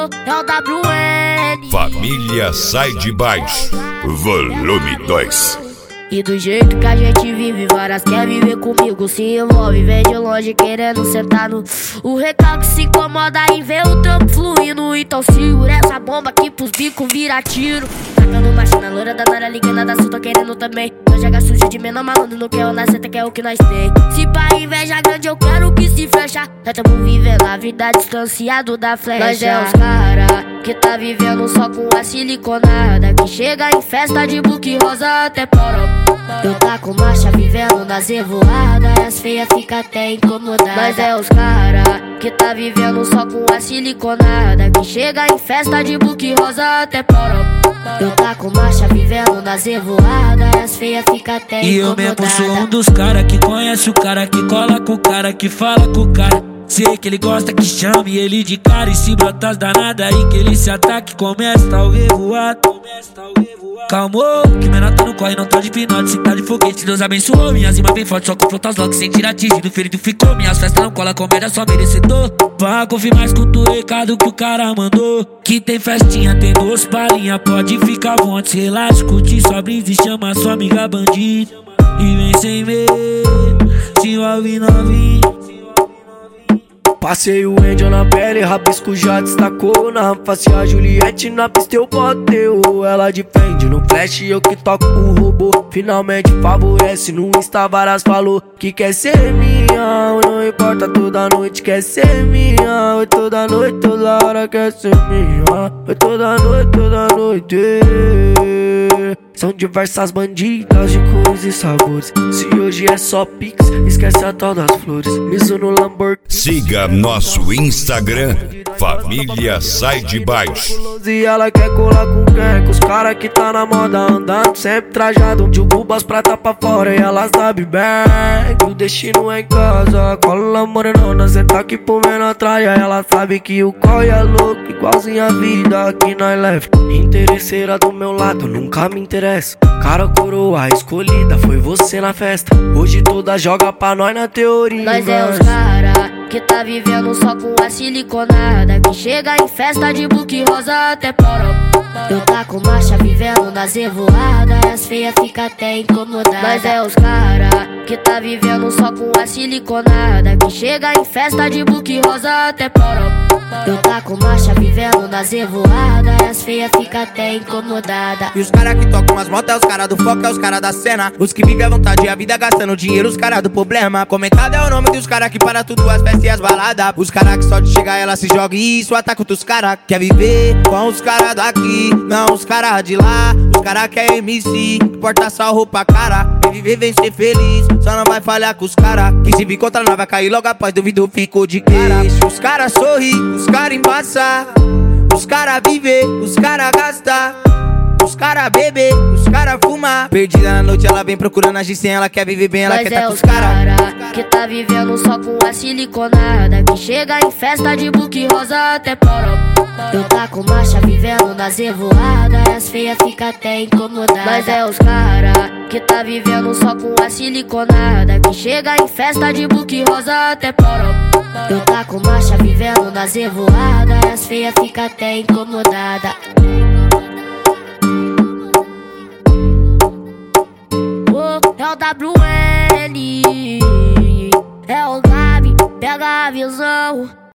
é o WN. Família Sai de Baixo, volume 2. E do jeito que a gente vive, várias quer viver comigo, se envolve, vem de longe querendo sentar no... O recalque se incomoda em ver o trampo fluindo. Então segura essa bomba aqui pros bicos vira tiro. Tacando machina, loira da Nara ligando da Sul, tô querendo também. Não joga sujo de menor malandro, não quer o nasceta, que é o que nós tem. Se pra inveja grande eu quero que se fecha. Nós tamo vivendo a vida distanciado da flecha. Nós é os cara que tá vivendo só com a siliconada, que chega em festa de book rosa até poró. Eu tá com marcha vivendo nas revoadas, as feias fica até incomodadas. Nós é os cara que tá vivendo só com a siliconada, que chega em festa de book rosa até poró. Eu tá com marcha vivendo nas revoadas, as feias fica até incomodadas. E eu mesmo sou um dos cara que conhece o cara, que cola com o cara, que fala com o cara. Sei que ele gosta que chame ele de cara, e se brotar as danadas aí que ele se ataque, começa o revoado. Calmou, que menor tá no corre, não tá de pinote, se tá de foguete, Deus abençoou. Minhas rimas bem fortes, só confronta os locks sem tirar atingido, ferido ficou. Minhas festas não cola, comédia só merecedor. Pra confirmar, escuta o recado que o cara mandou, que tem festinha, tem 2 palhinhas, pode ficar à vontade, se relaxa, curte sua brisa e chama sua amiga bandida. E vem sem medo, se envolve novinho. Passei o Angel na pele, rabisco já destacou. Na face a Juliette, na pista eu botei. Ela de frente no flash, eu que toco o robô. Finalmente favorece, no Insta várias falou que quer ser minha. Não importa, toda noite quer ser minha. Oi, toda noite, toda hora quer ser minha. Oi, toda noite, toda noite. São diversas bandidas de cores e sabores. Se hoje é só pix, esquece a tal das flores. Miso no Lamborghini. Siga nosso Instagram, Família Sai de Baixo. E ela quer colar com quem? Com os cara que tá na moda, andando sempre trajado de Ubas prata pra fora, e elas sabem bem que o destino é em casa. Cola morenona, cê tá aqui por menor traia. Ela sabe que o corre é louco, igualzinho a vida que nós leva. Interesseira do meu lado, nunca me interessa. Cara, coroa escolhida, foi você na festa. Hoje toda joga pra nós na teoria. Nós é os cara que tá vivendo só com a siliconada, que chega em festa de book rosa até poró. Eu tá com marcha vivendo nas revoadas, as feias fica até incomodadas. Nós é os cara que tá vivendo só com a siliconada, que chega em festa de book rosa até poró. Eu tá com marcha vivendo nas revoadas, as feias fica até incomodada. E os cara que tocam as motos é os cara do foco, é os cara da cena. Os que vivem à vontade e a vida gastando dinheiro, os cara do problema. Comentado é o nome dos cara que para tudo, as festas e as baladas. Os cara que só de chegar ela se joga e isso ataca outros cara. Quer viver com os cara daqui, não os cara de lá. Os cara que é MC, que porta só roupa cara. Vem viver, vem ser feliz, só não vai falhar com os cara. Que se vir contra nós vai cair logo após, duvido ficou de cara. Os cara sorri, os cara embaça, os cara viver, os cara gasta, os cara bebe, os cara fuma. Perdida na noite ela vem procurando agir sem, ela quer viver bem, ela nós quer é tá com os os cara que tá vivendo só com a siliconada, que chega em festa de book rosa até poró. Eu tá com marcha vivendo nas revoadas, as feias fica até incomodadas. Nós é os cara que tá vivendo só com a siliconada, que chega em festa de book rosa até poró. Eu tá com marcha vivendo nas revoadas, as feias fica até incomodada. É o WN, é o Gabi, pega a visão.